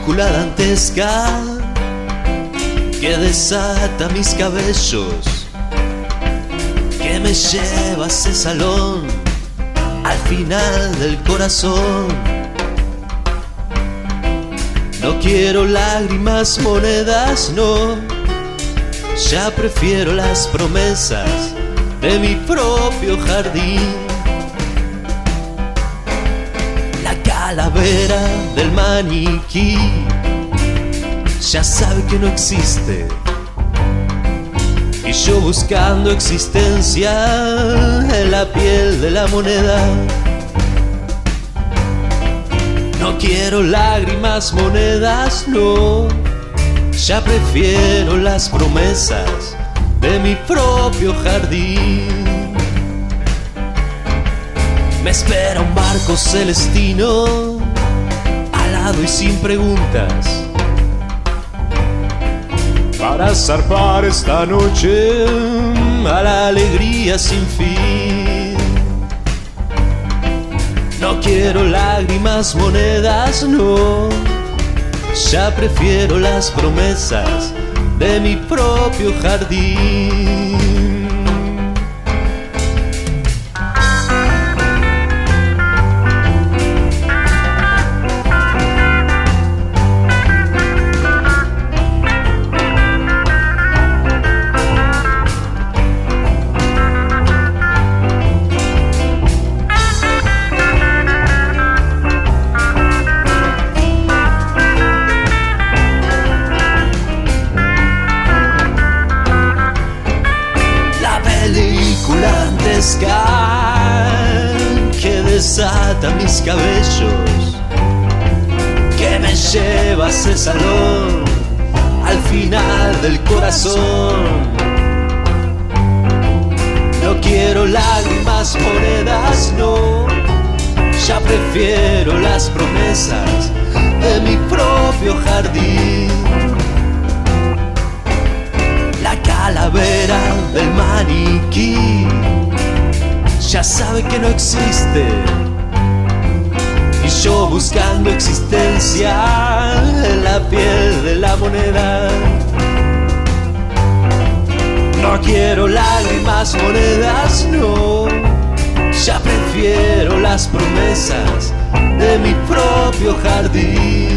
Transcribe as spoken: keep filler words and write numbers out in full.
película dantesca que desata mis cabellos, que me lleva a ese salón al final del corazón. No quiero lágrimas, monedas, no. Ya prefiero las promesas de mi propio jardín. La calavera del maniquí ya sabe que no existe, y yo buscando existencia en la piel de la moneda. No quiero lágrimas, monedas, no. Ya prefiero las promesas de mi propio jardín. Me espera un barco celestino, alado y sin preguntas, para zarpar esta noche a la alegría sin fin. No quiero lágrimas, monedas, no. Ya prefiero las promesas de mi propio jardín. Que desata mis cabellos, que me lleva a ese salón al final del corazón. No quiero lágrimas, monedas, no. Ya prefiero las promesas de mi propio jardín. La calavera del maniquí ya sabe que no existe, y yo buscando existencia en la piel de la moneda. No quiero lágrimas, monedas, no. Ya prefiero las promesas de mi propio jardín.